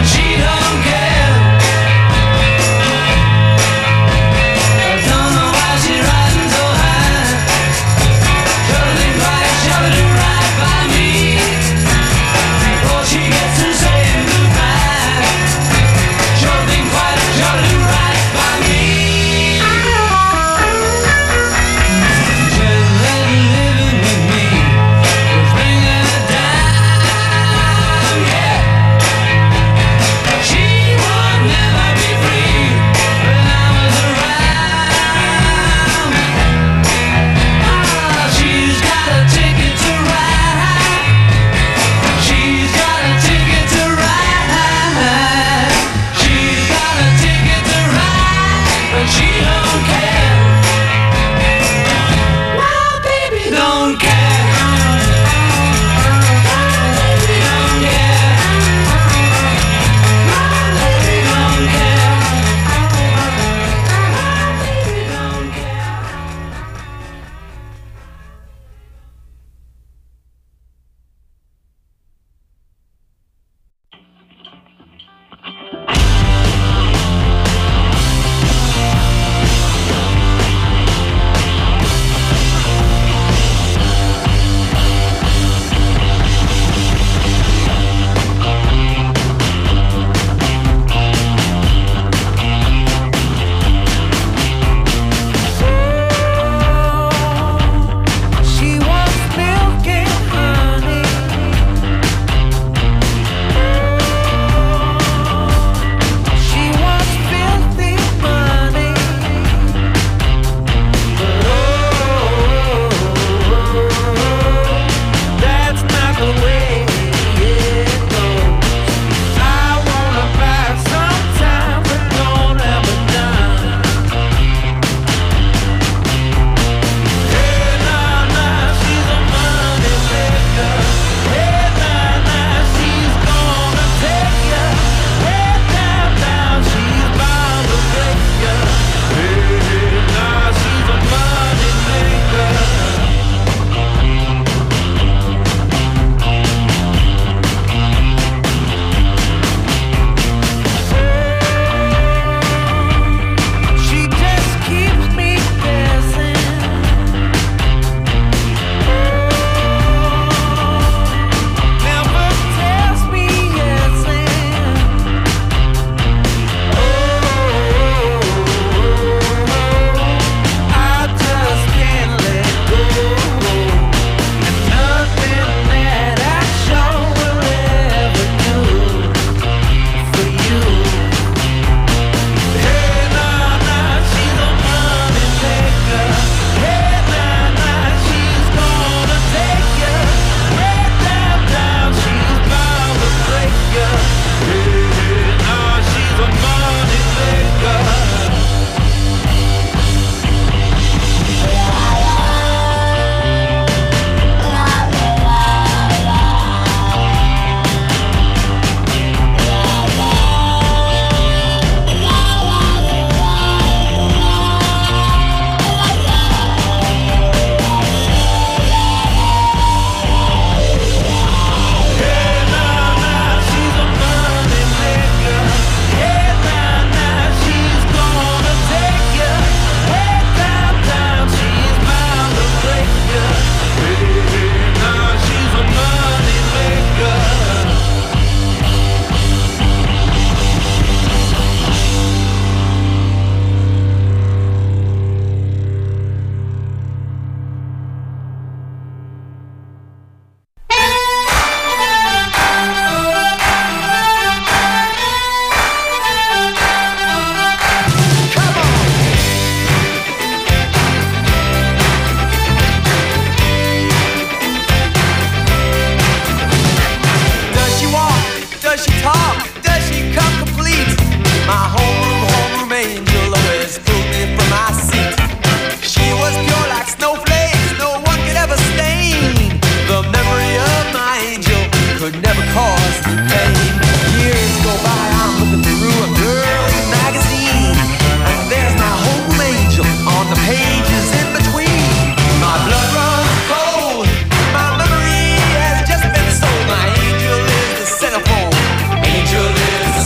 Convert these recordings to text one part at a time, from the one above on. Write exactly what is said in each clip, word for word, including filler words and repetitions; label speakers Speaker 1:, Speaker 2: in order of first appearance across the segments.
Speaker 1: Angel is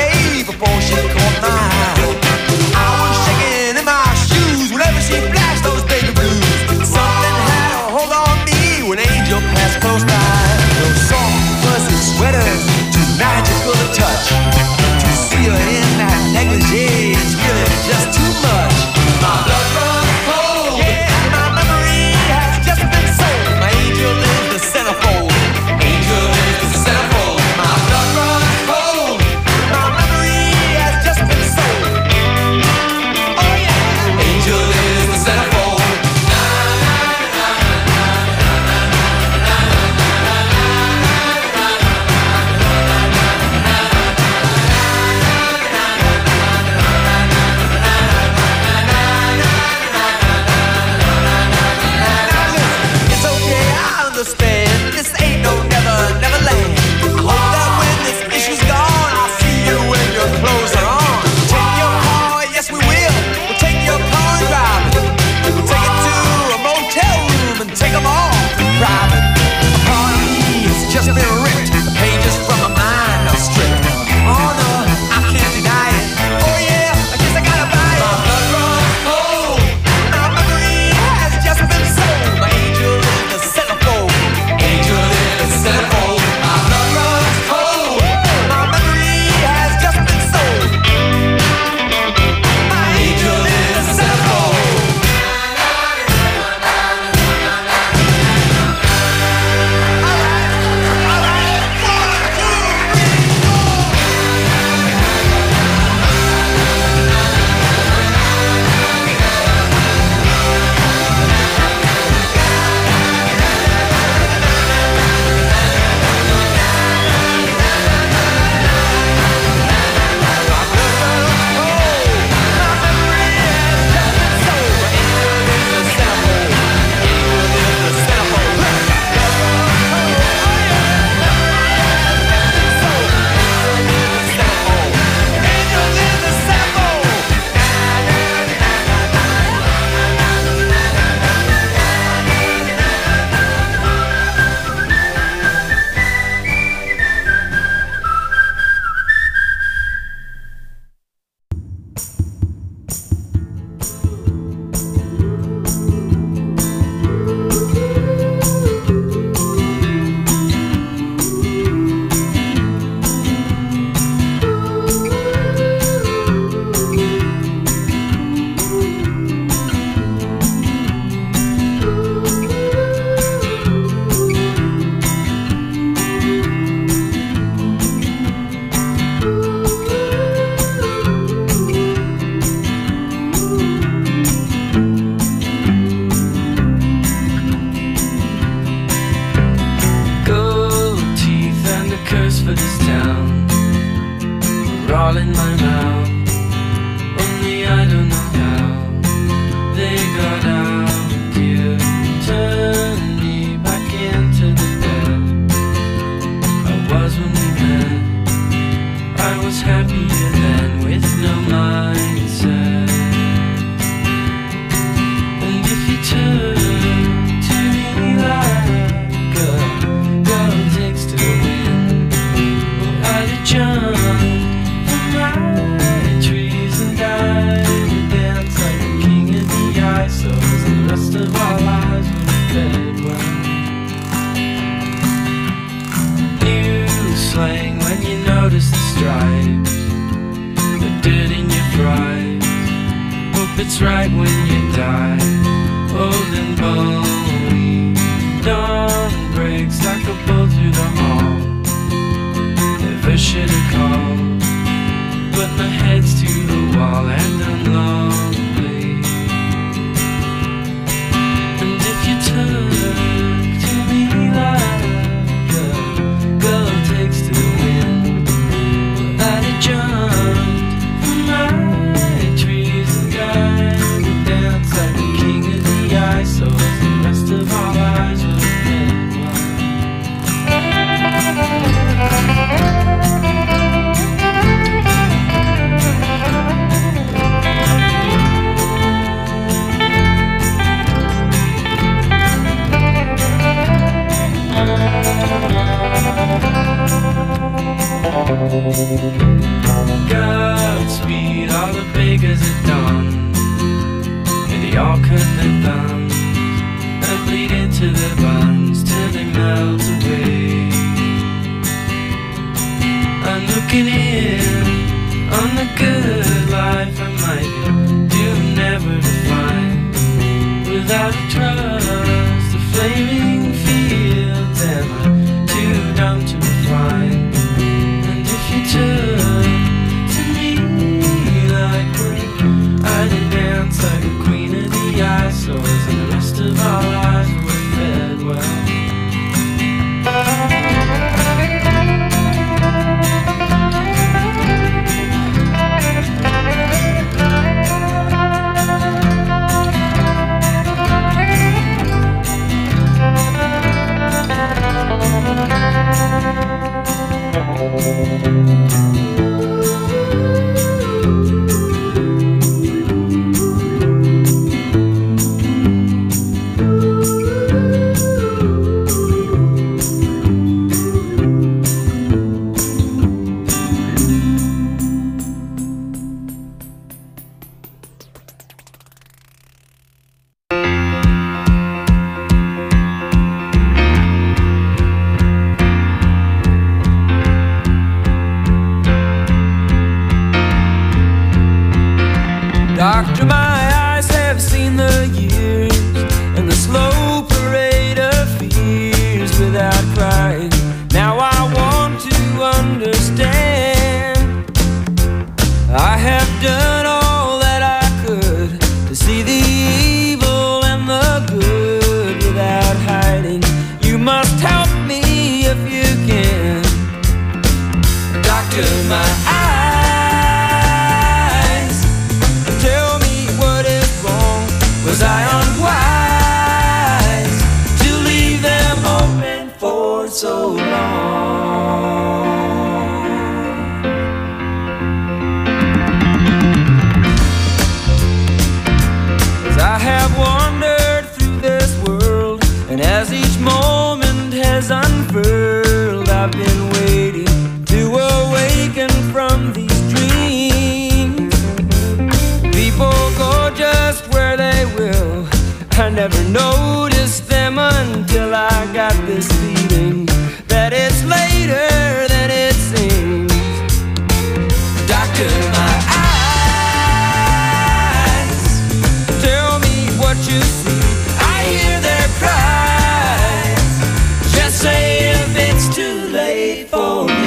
Speaker 1: day before she caught my eye. I was shaking in my shoes whenever she flashed those baby blues. Something had a hold on me when Angel passed close by. Those soft, fuzzy sweaters, too magical to touch. To see her in that negligee is really just too much. My blood runs cold, yeah, my memory has just been sold. My angel is the centerfold. Angel is the centerfold. My blood runs cold, my memory has just been sold. Oh yeah, angel is the centerfold. Understand, this ain't no never, never land. I hope that when this issue's gone, I'll see you when your clothes are on. Take your car, yes we will. We'll take your car and drive it. We'll take it to a motel room and take them all private. A part of me has just been ripped. The pages from my mind are stripped. Oh no, I can't deny it. Oh yeah, I guess I gotta buy it. My blood runs cold. My memory has just been sold. My angel is the centerfold. Angel is the centerfold. My blood runs cold. My memory has just been sold. My angel is the centerfold. All right, all right. One, two, three, four. Gold teeth and a curse for this town are all in my mouth. Only I don't know how they got out. You turned me back into the bed I was when we met. I was happier then with no mindset. And if you turn to me like a girl takes to the wind, well, I'd have jumped from my trees and died and danced like a king in the ice. So as the rest of our lives were fed well. New slang when you notice the stripes, the dirt in your fries. Hope it's right when you die, old and bony. Dawn breaks like a bolt through the hall. Never should have called, but my head's to the wall and I'm lonely. And if you turn to me like a girl takes to the wind, well, I'd have jumped from my trees and died and danced like a king in the ice. So as the rest of our lives would have been well.
Speaker 2: hurt their thumbs and bleed into their buns till they melt away. I'm looking in on the good life I might do never to find without a trust. The flaming fields am I too dumb to refine? And if you took to me like we're I'd dance like a queen of the eyesores, and the rest of our lives were fed well.
Speaker 1: Doctor, my eyes have seen the years and the slow parade of fears without crying. Now I want to understand. I have done all that I could to see the evil and the good without hiding. You must help me if you can. Doctor, my eyes, was I unwise to leave them open for so long? 'Cause I have wandered through this world, and as each moment has unfurled, I've been waiting to awaken from these dreams. People go just where they will. I never noticed them until I got this feeling that it's later than it seems. Doctor, my eyes, tell me what you see. I hear their cries. Just say if it's too late for me.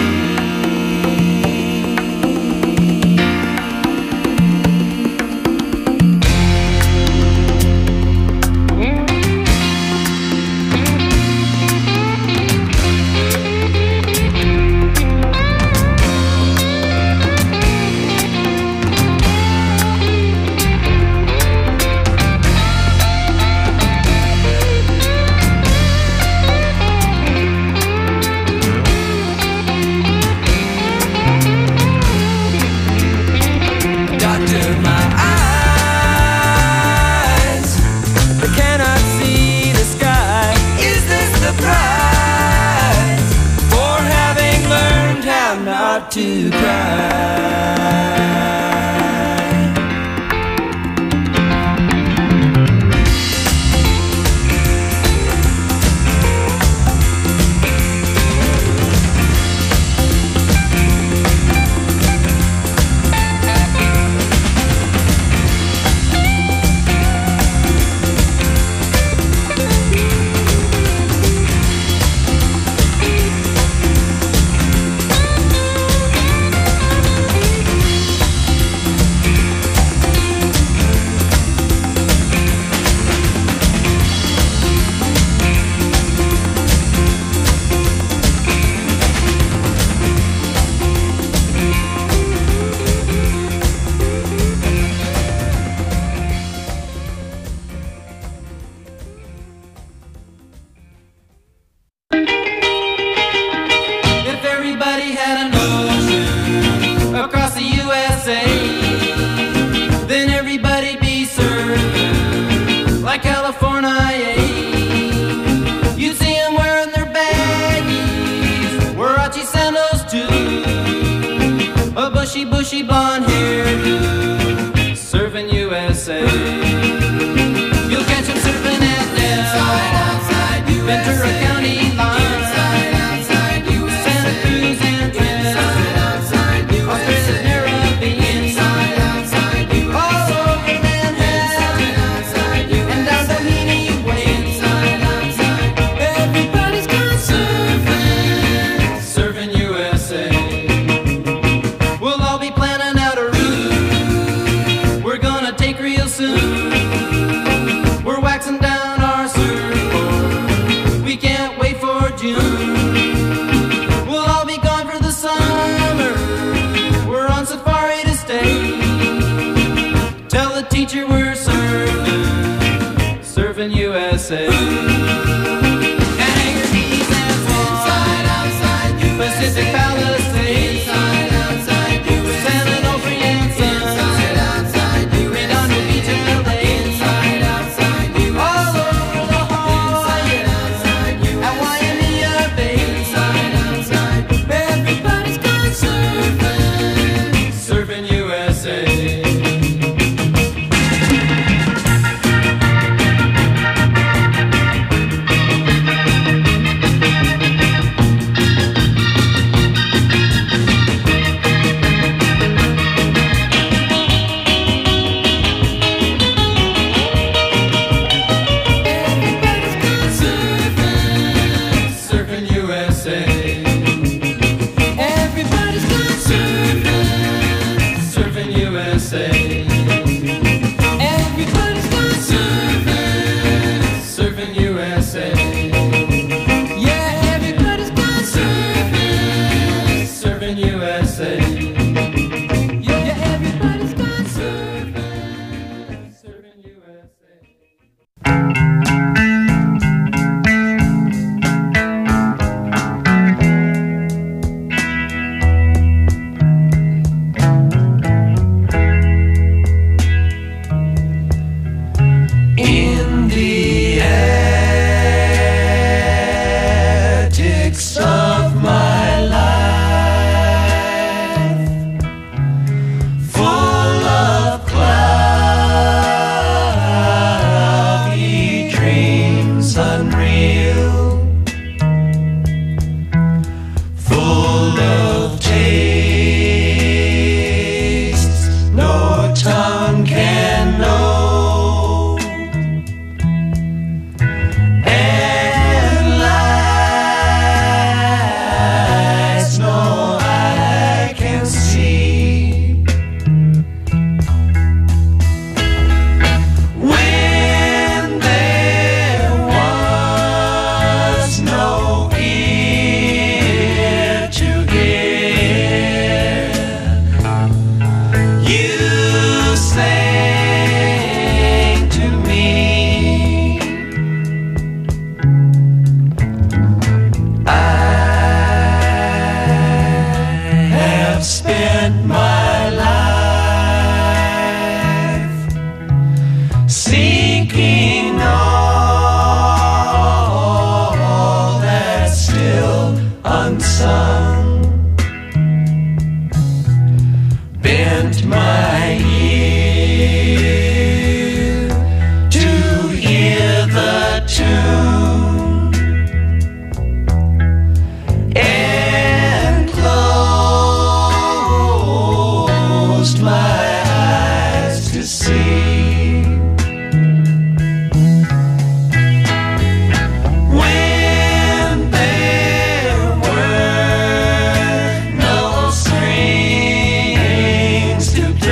Speaker 1: To cry. bushy, bushy blonde hairdo, serving U S A.
Speaker 2: teacher were surfing, surfing U S A. Hangar bees and inside, outside, Pacific Palisades, inside, outside, San Onofre and Sun, inside, outside, Redondo Beach and L A, inside, outside, all over the Hawaii, inside, at Waimea Bay, inside, outside, everybody's gone surfing, surfing U S A.
Speaker 1: To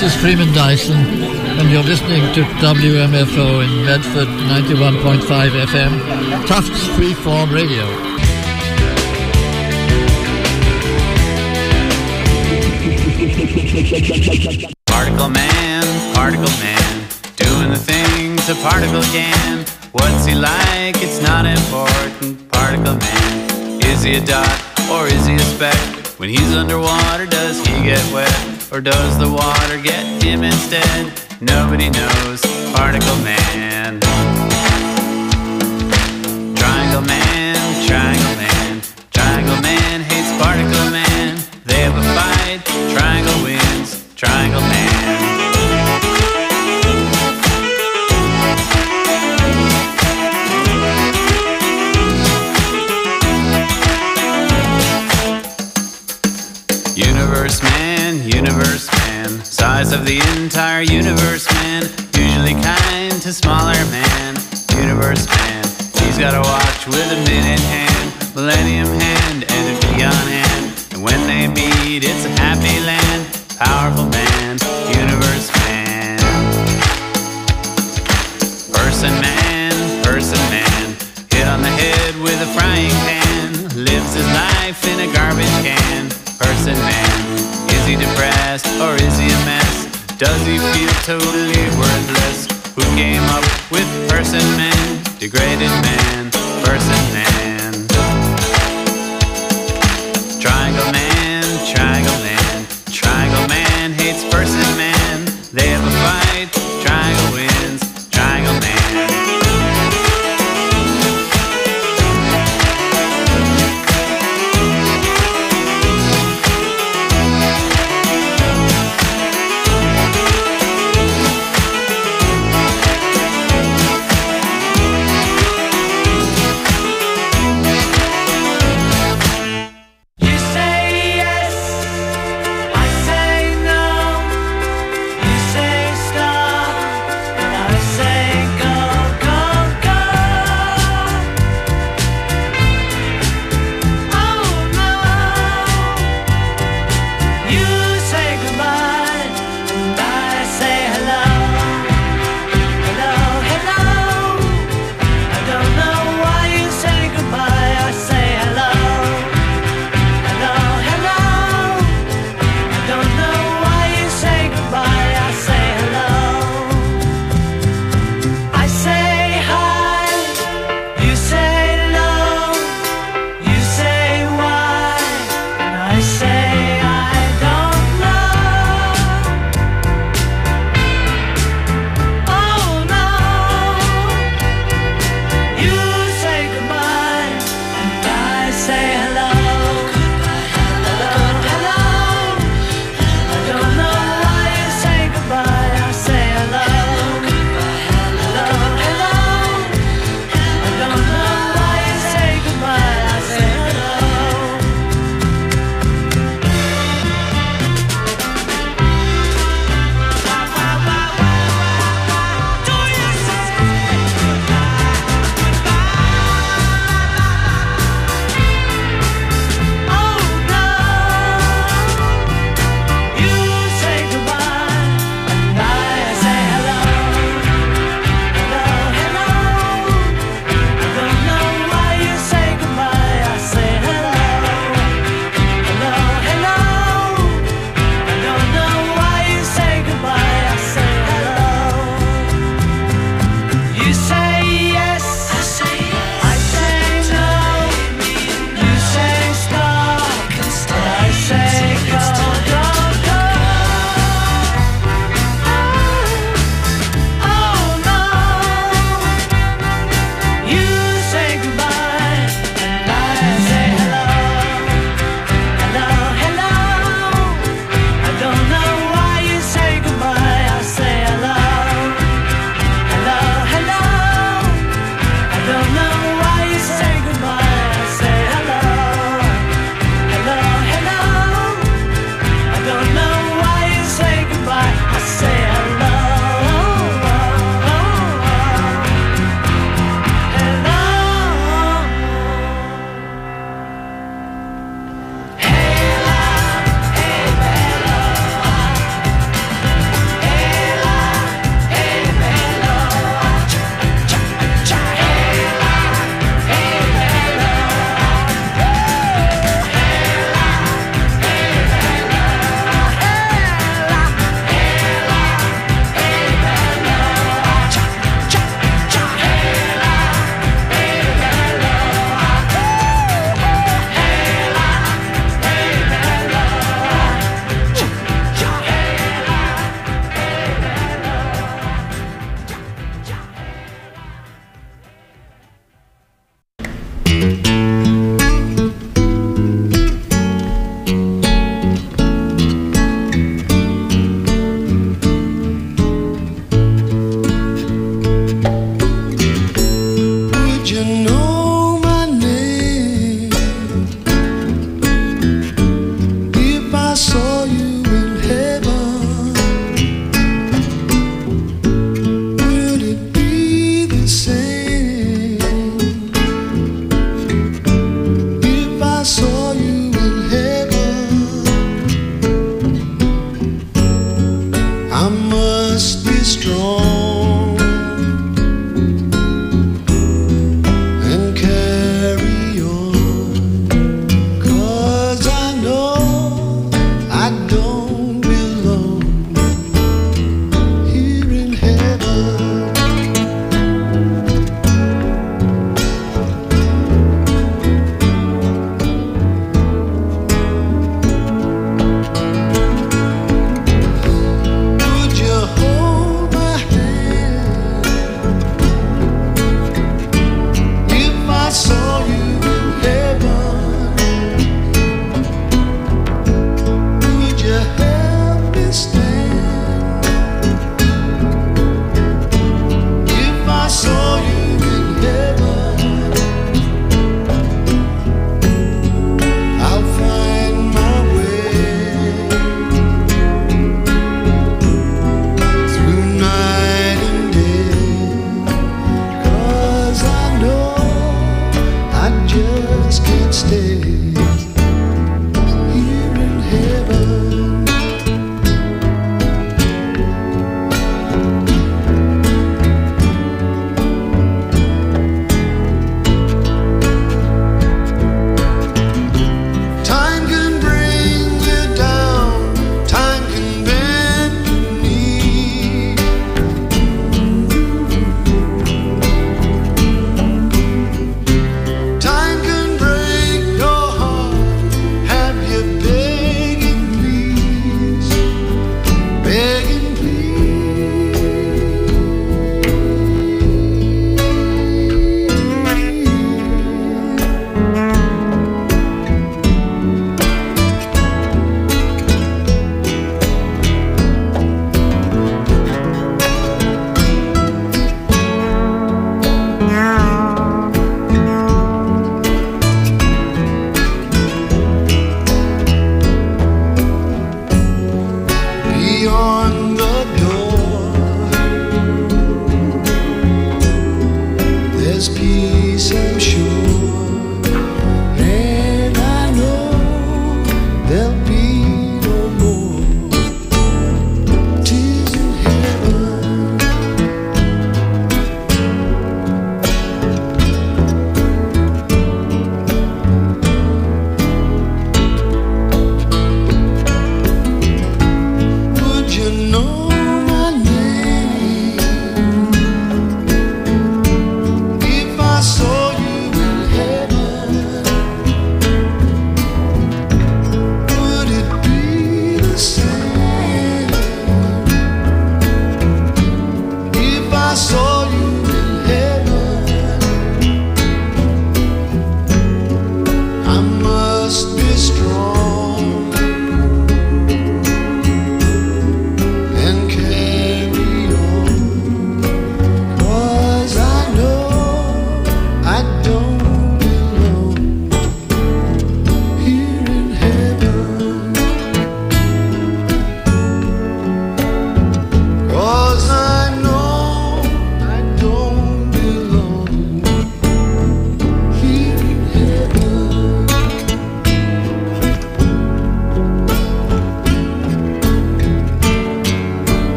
Speaker 3: This is Freeman Dyson, and you're listening to W M F O in Medford, ninety-one point five F M, Tufts Freeform Radio.
Speaker 4: Particle man, particle man, doing the things a particle can. What's he like? It's not important. Particle man, is he a dot or is he a speck? When he's underwater, does he get wet? Or does the water get him instead? Nobody knows. Particle man. Triangle man, triangle man, triangle man hates particle man. They have a fight, triangle wins, triangle man. Universe man, universe man, size of the entire universe man, usually kind to smaller man. Universe man, he's got a watch with a minute hand, millennium hand and a beyond hand, and when they meet it's a happy land. Powerful man, universe man. Person man, person man, hit on the head with a frying pan, lives his life in a garbage can. Person man, is he depressed or is he a mess? Does he feel totally worthless? Who came up with person man? Degraded man, person man. Triangle man, triangle man, triangle man hates person man. They have a fight, triangle wins, triangle man.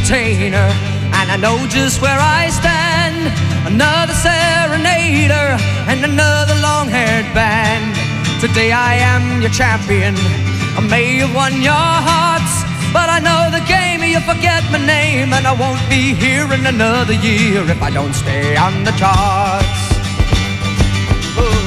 Speaker 1: entertainer, and I know just where I stand. Another serenader and another long-haired band. Today I am your champion. I may have won your hearts, but I know the game, you forget my name, and I won't be here in another year if I don't stay on the charts. Ooh.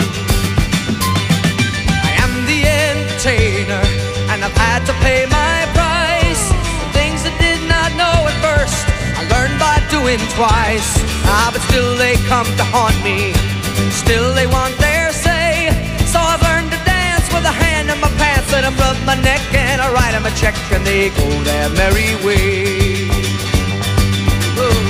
Speaker 1: I am the entertainer, and I've had to pay my price. Things I did not know at first, I learned by doing twice. Ah, but still they come to haunt me, still they want their say. So I've learned to dance with a hand in my pants, and I rub my neck and I write them a check, and they go their merry way. Ooh.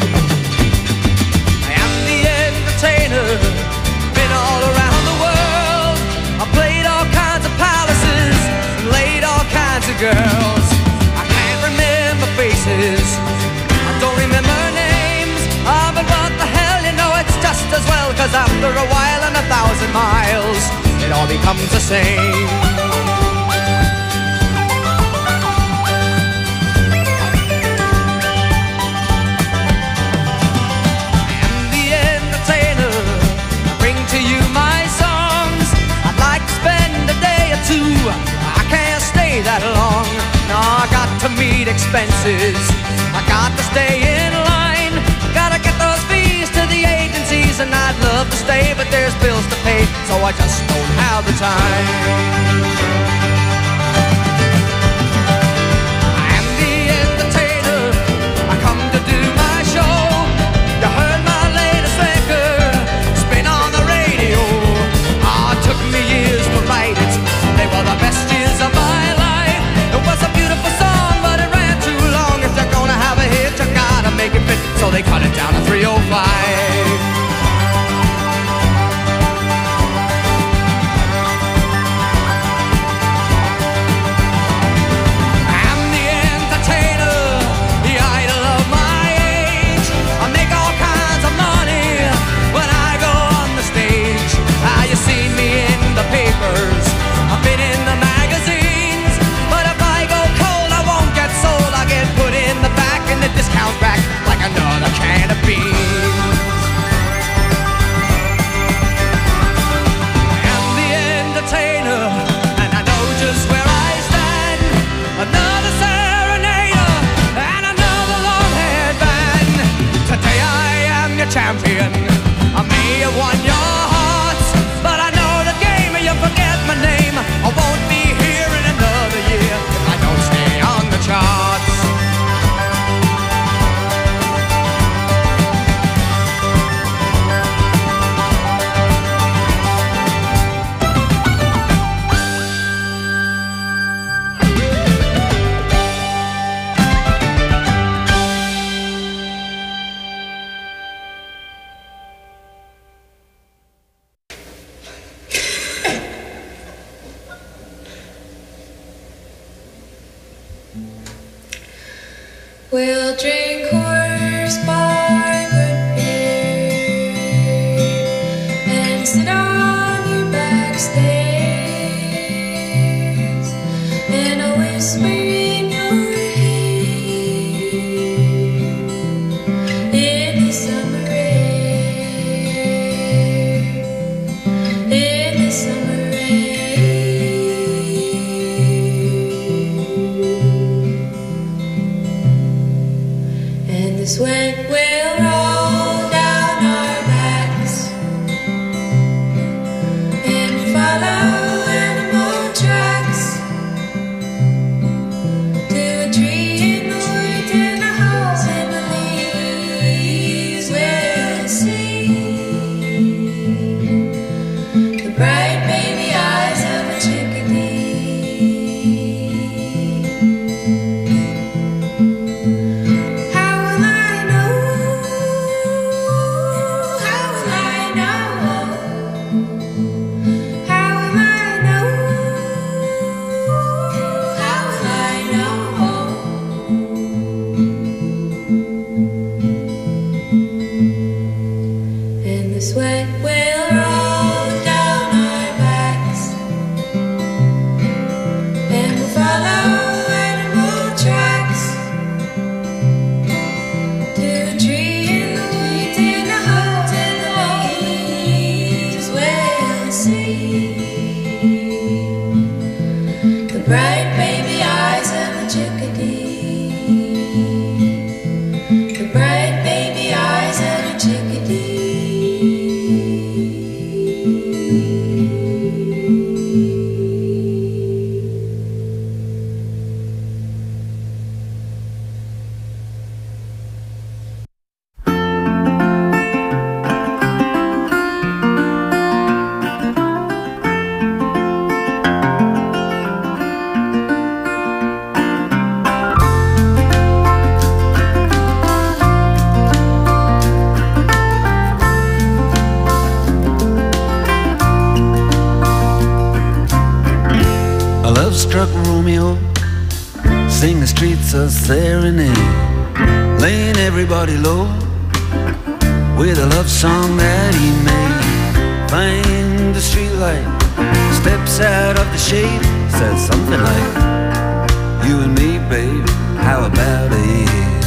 Speaker 1: I am the entertainer, been all around the world. I played all kinds of palaces and laid all kinds of girls. I can't remember faces, I don't remember names. Ah, but what the hell, you know it's just as well, 'cause after a while and a thousand miles, it all becomes the same. I am the entertainer, I bring to you my songs. I'd like to spend a day or two, I can't stay that long. No, I got to meet expenses, I got to stay in line, gotta get those fees to the agencies, and I'd love to stay, but there's bills to pay, so I just don't have the time. I am the entertainer, I come to do my show. You heard my latest record, spin on the radio. Ah, it took me years to write it, they were the best years of my life. It was a beautiful song, but it ran too long. If you're gonna have a hit, you gotta make it fit, so they cut it down to three oh five. I've been in the magazines, but if I go cold, I won't get sold. I get put in the back in the discount rack like another can of beans. I am the entertainer, and I know just where I stand. Another serenader and another long-haired band. Today I am your champion. I may have won your hearts, but I know the game, you forget my name. I won't be here in another year if I don't stay on the charts.
Speaker 5: We'll drink horse bar good beer and sit on your back stairs, and I'll whisper in your ear in the summer air, in the summer sweat will roll down our backs, and we follow animal tracks to a tree in the woods and a hole in the leaves. We'll see the bright baby eyes of a chickadee. Sweat will roll down our backs, and we'll follow animal tracks bright baby eyes of a chickadee. The bright baby eyes of a chickadee.
Speaker 6: Love-struck Romeo, sing the streets a serenade, laying everybody low with a love song that he made. Find the streetlight, steps out of the shade, says something like, you and me, baby, how about it?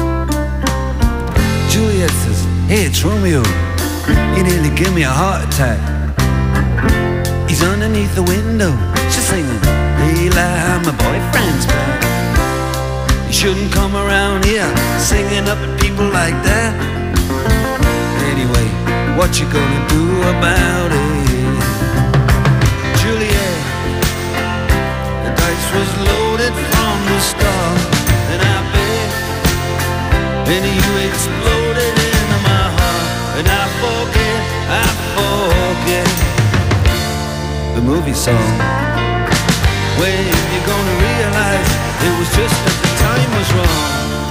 Speaker 6: Juliet says, hey, it's Romeo, you nearly give me a heart attack. He's underneath the window, she's singing, hey, lie, my boyfriend's back. You shouldn't come around here singing up at people like that. Anyway, what you gonna do about it? Juliet, the dice was loaded from the start, and I bet, and you exploded into my heart, and I forget, I forget the movie song. When you're gonna realize it was just that the time was wrong,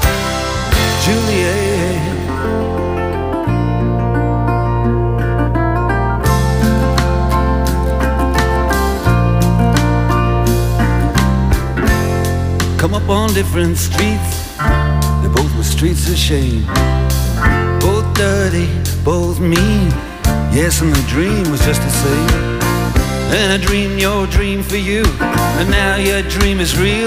Speaker 6: Juliet. Come up on different streets, they both were streets of shame, both dirty, both mean. Yes, and the dream was just the same. And I dreamed your dream for you, and now your dream is real.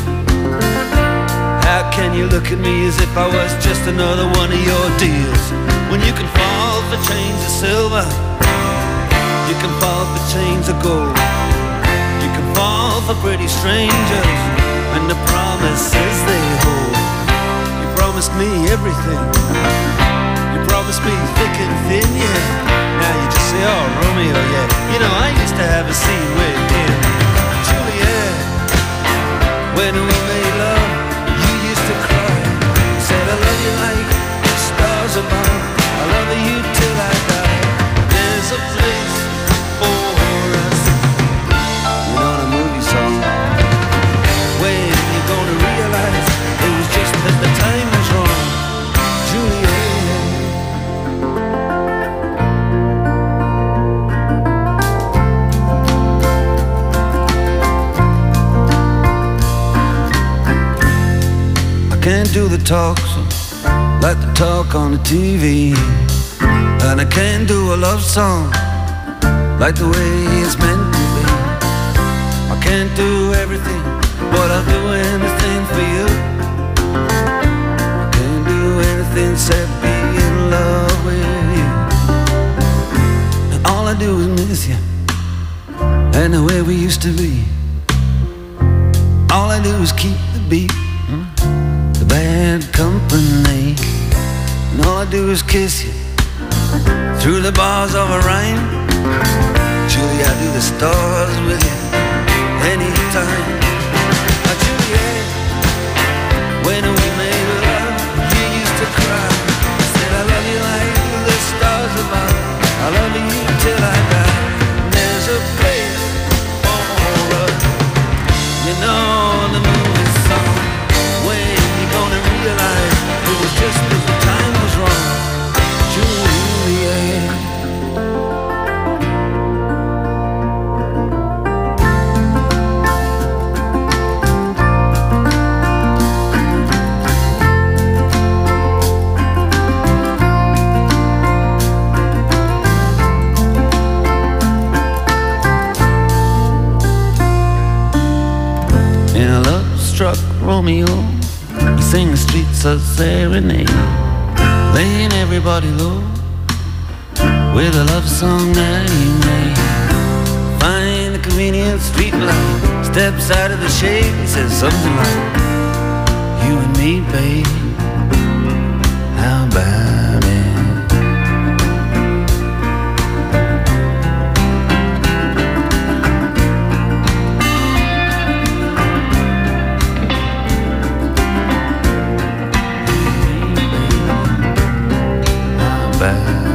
Speaker 6: How can you look at me as if I was just another one of your deals? When you can fall for chains of silver, you can fall for chains of gold, you can fall for pretty strangers and the promises they hold. You promised me everything, you promised me thick and thin, yeah. Now you just say, oh, Romeo, yeah. You know, I used to have a scene with him. Juliet, when we made love, you used to cry. You said, I love you like the stars above. I love you till I die. There's a place for us. You know the movie song. When you're gonna realize it was just that the time was wrong, Juliet. Can't do the talk so like the talk on the T V, and I can't do a love song like the way it's meant to be. I can't do everything, but I'll do anything for you. I can't do anything except be in love with you. And all I do is miss you and the way we used to be. All I do is keep the beat, bad company, and all I do is kiss you through the bars of a rhyme. Julie, I do the stars with you anytime. Oh, Juliet, when we made love, you used to cry. I said I love you like the stars above. I love you till I die. There's a place for us, you know the movie song. When gonna realize it was just that the time was wrong, Juliet. In a love-struck Romeo, sing the streets a serenade, laying everybody low with a love song that he made. Find a convenient street light, steps out of the shade and says something like, you and me, babe, how about it? How about it?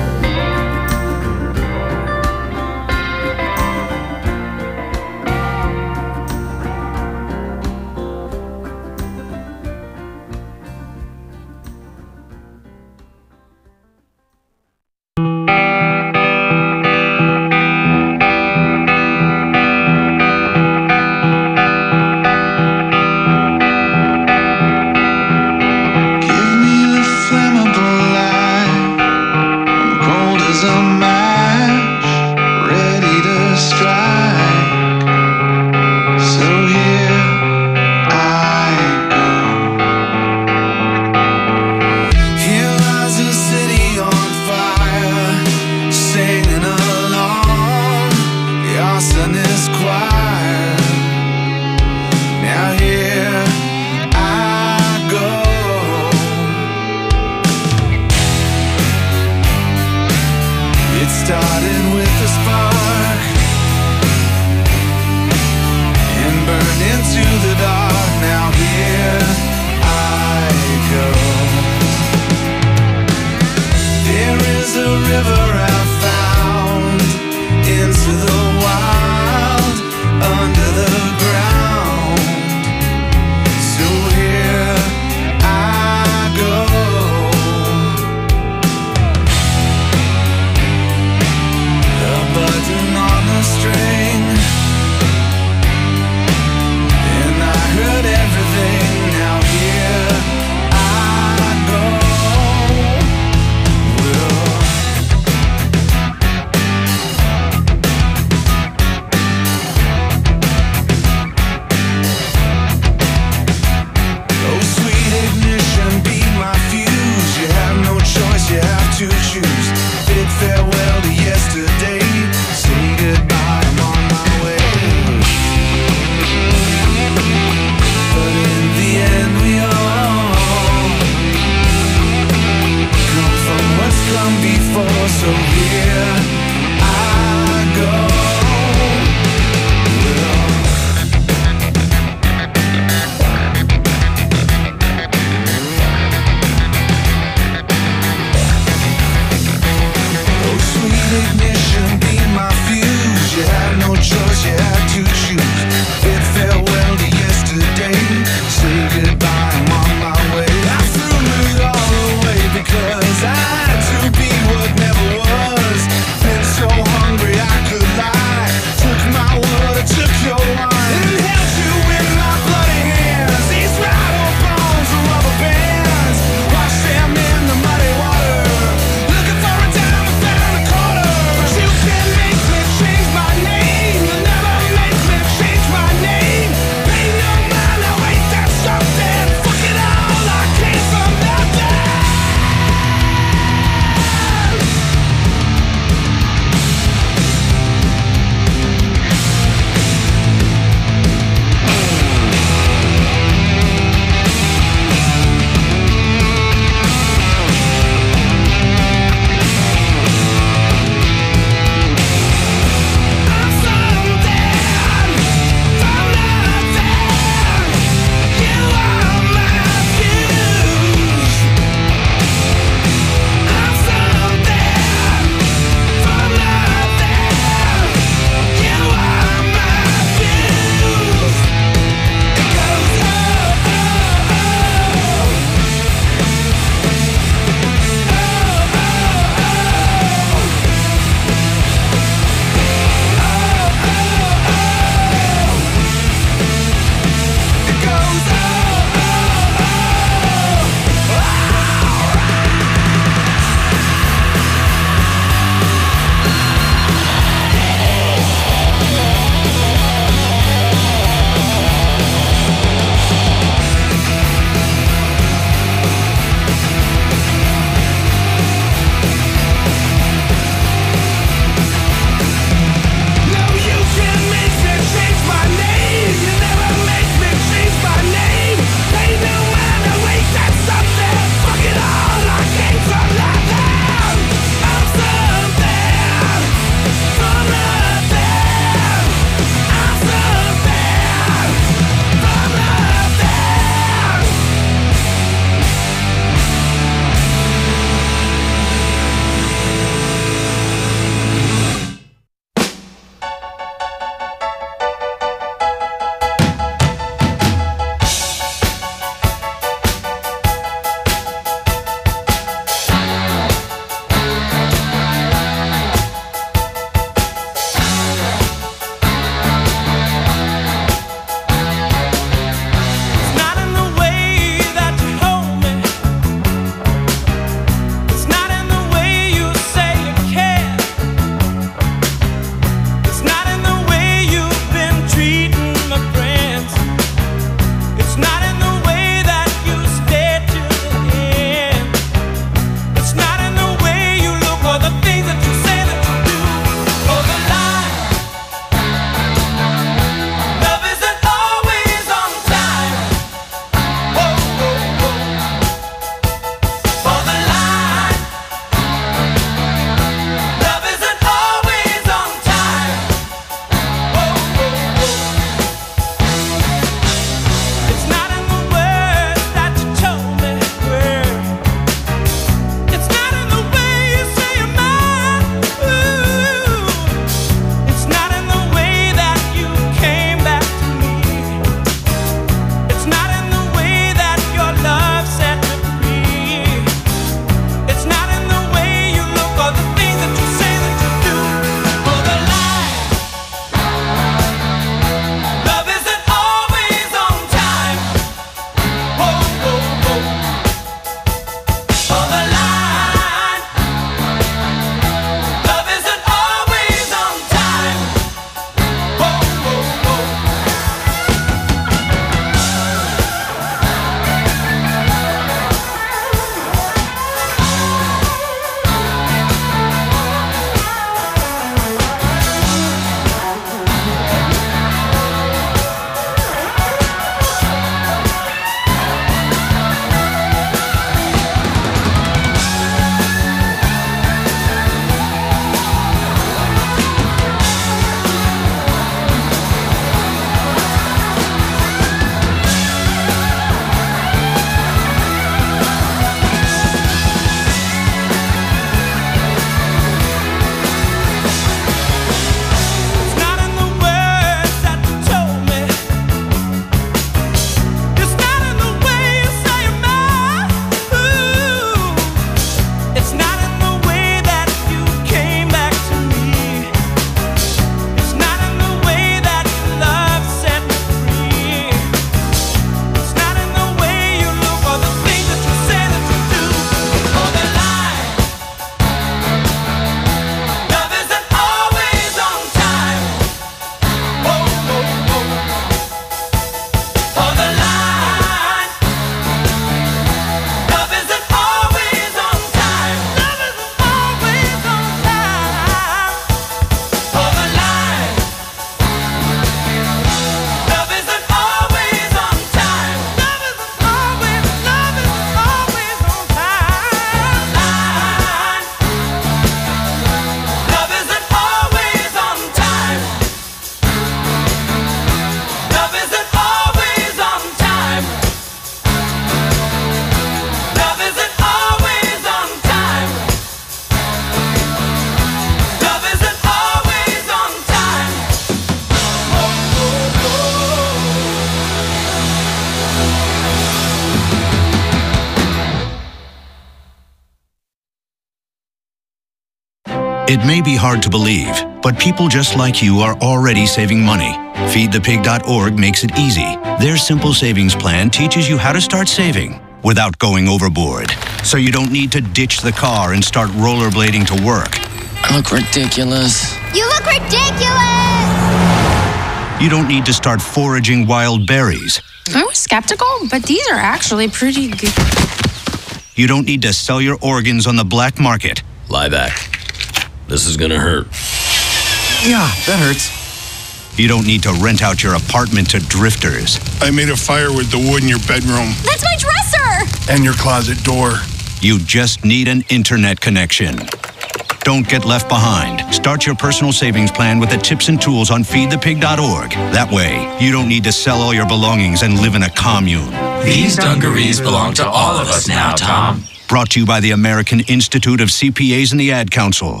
Speaker 7: It may be hard to believe, but people just like you are already saving money. feed the pig dot org makes it easy. Their simple savings plan teaches you how to start saving without going overboard. So you don't need to ditch the car and start rollerblading to work.
Speaker 8: I look ridiculous.
Speaker 5: You look ridiculous!
Speaker 7: You don't need to start foraging wild berries.
Speaker 9: I was skeptical, but these are actually pretty good.
Speaker 7: You don't need to sell your organs on the black market.
Speaker 8: Lie back. This is gonna hurt.
Speaker 10: Yeah, that hurts.
Speaker 7: You don't need to rent out your apartment to drifters.
Speaker 11: I made a fire with the wood in your bedroom.
Speaker 5: That's my dresser!
Speaker 11: And your closet door.
Speaker 7: You just need an internet connection. Don't get left behind. Start your personal savings plan with the tips and tools on feed the pig dot org. That way, you don't need to sell all your belongings and live in a commune.
Speaker 12: These dungarees belong to all of us now, Tom.
Speaker 7: Brought to you by the American Institute of C P As and the Ad Council.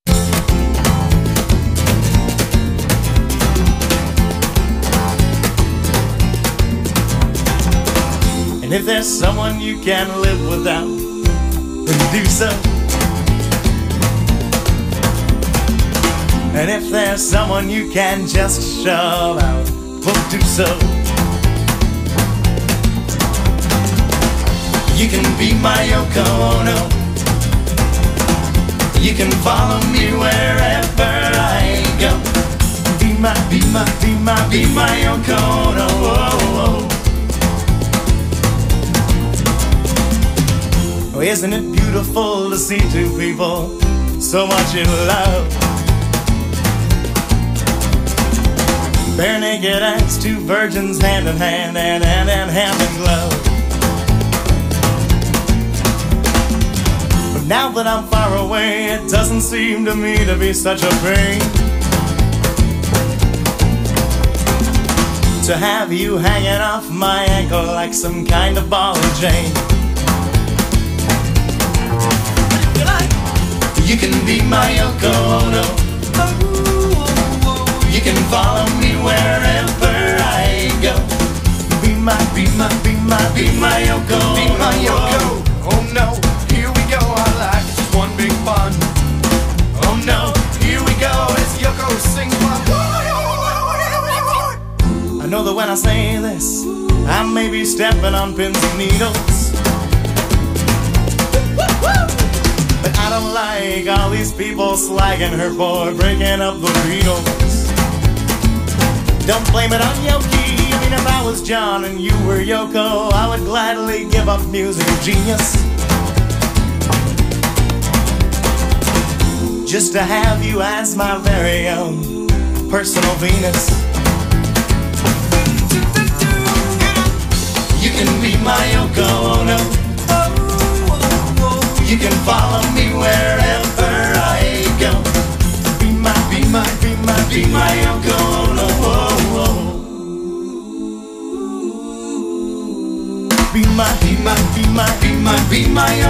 Speaker 13: And if there's someone you can live without, then do so. And if there's someone you can just shove out, well, do so. You can be my Yoko Ono. You can follow me wherever I go. Be my, be my, be my, be my Yoko Ono. Oh, oh. Oh, isn't it beautiful to see two people so much in love? Bare naked as two virgins, hand in hand and hand in hand in glove. But now that I'm far away, it doesn't seem to me to be such a pain to have you hanging off my ankle like some kind of ball and chain. You can be my Yoko Ono. You can follow me wherever I go. Be my, be my, be my, be my Yoko. Be my Yoko.
Speaker 1: Oh no, here we go, our life is one big fun.
Speaker 13: Oh no, here we go, it's Yoko sing fun. I know that when I say this, I may be stepping on pins and needles. But I don't like all these people slagging her for breaking up the Beatles. Don't blame it on Yoki. I mean, if I was John and you were Yoko, I would gladly give up musical genius just to have you as my very own personal Venus. You can be my Yoko Ono. You can follow me wherever I go. Be my, be my, be my, be my Yoko Ono. Be my, be my, be my, be my, be my